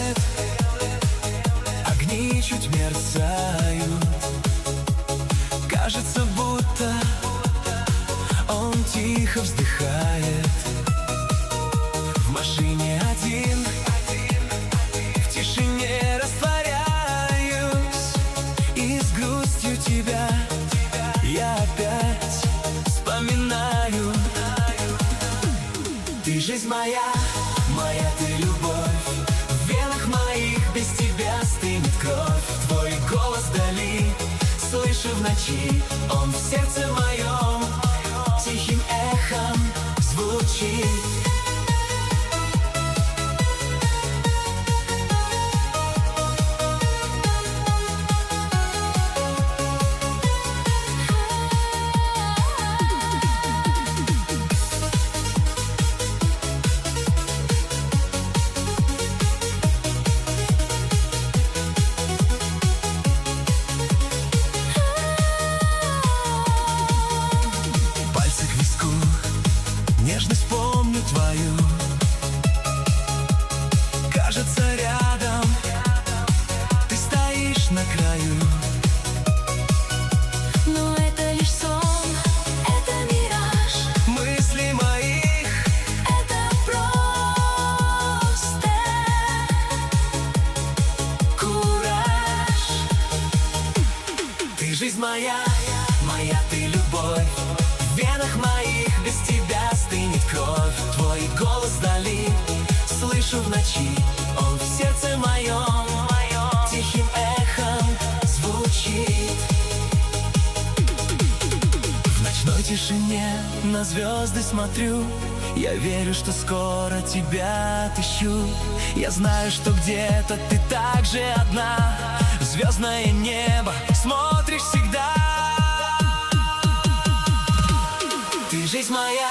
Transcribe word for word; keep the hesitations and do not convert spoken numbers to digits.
кабриолет, огни чуть мерцают. Кажется, будто он тихо вздыхает. В машине один, в тишине растворяюсь, и с грустью тебя я опять вспоминаю. Ты жизнь моя, моя ты любовь. В венах моих без тебя стынет кровь. Твой голос вдали слышу в ночи, он в сердце моем тихим эхом звучит. Нежность помню твою. Кажется, рядом ты стоишь на краю. Но это лишь сон, это мираж. Мысли моих это просто кураж. Ты жизнь моя, моя ты любовь. В венах моих без тебя стынет кровь. Твой голос вдали слышу в ночи, он в сердце моем тихим эхом звучит. В ночной тишине на звезды смотрю. Я верю, что скоро тебя отыщу. Я знаю, что где-то ты так же одна. В звездное небо смотришь всегда. Ты жизнь моя,